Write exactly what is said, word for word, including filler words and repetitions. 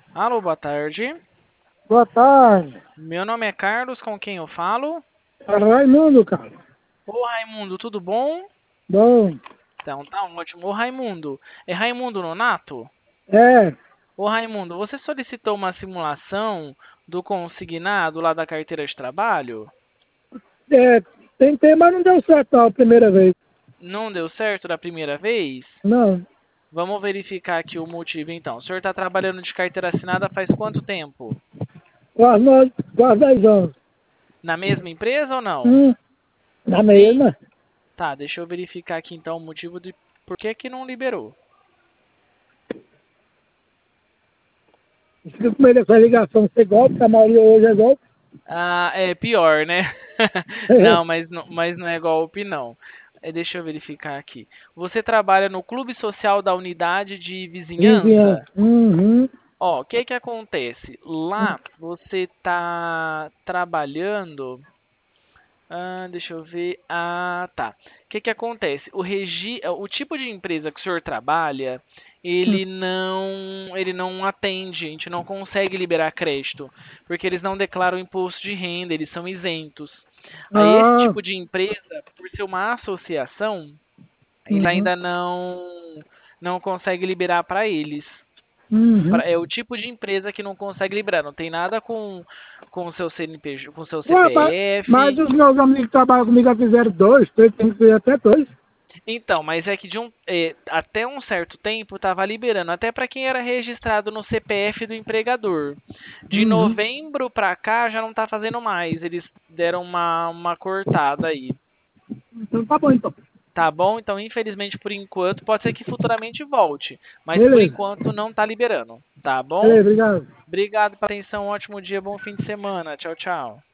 Alô, boa tarde. Boa tarde. Meu nome é Carlos, com quem eu falo? É Raimundo, cara. Ô, Raimundo, tudo bom? Bom, Então, tá ótimo. Ô, Raimundo, é Raimundo Nonato? é, Ô, Raimundo, você solicitou uma simulação do consignado lá da carteira de trabalho? é, tentei, mas não deu certo não, a primeira vez. Não deu certo da primeira vez? Não, Vamos verificar aqui o motivo, então. O senhor está trabalhando de carteira assinada faz quanto tempo? quase, nove, quase dez anos. Na mesma empresa ou não? Hum, na E mesma. tá, deixa eu verificar aqui então o motivo de por que que não liberou. Fica com medo dessa ligação ser golpe, que a maioria hoje é golpe. Ah, é pior, né? Não, mas não, mas não é golpe, não. É, deixa eu verificar aqui. Você trabalha no Clube Social da Unidade de Vizinhança. Vizinhança? Uhum. Ó, o que que acontece? Lá você tá trabalhando. Ah, deixa eu ver. Ah, tá. O que que acontece? O regi... o tipo de empresa que o senhor trabalha, ele não, ele não atende, a gente não consegue liberar crédito, porque eles não declaram imposto de renda, eles são isentos. Aí esse Ah, tipo de empresa, por ser uma associação, eles uhum. ainda não não consegue liberar para eles. Uhum. Pra- É o tipo de empresa que não consegue liberar, não tem nada com com o seu C N P J, com o seu Ué, mas, mas C P F. os meus amigos que trabalham comigo já fizeram dois, três, tem que fazer até dois. Então, mas é que de um, é, até um certo tempo estava liberando, até para quem era registrado no C P F do empregador. De Uhum. novembro para cá já não está fazendo mais, eles deram uma, uma cortada aí. Então tá bom, então. Tá bom? Então, infelizmente, por enquanto, pode ser que futuramente volte, mas por Beleza. enquanto não está liberando. Tá bom? Beleza, obrigado. Obrigado pela atenção, um ótimo dia, bom fim de semana. Tchau, tchau.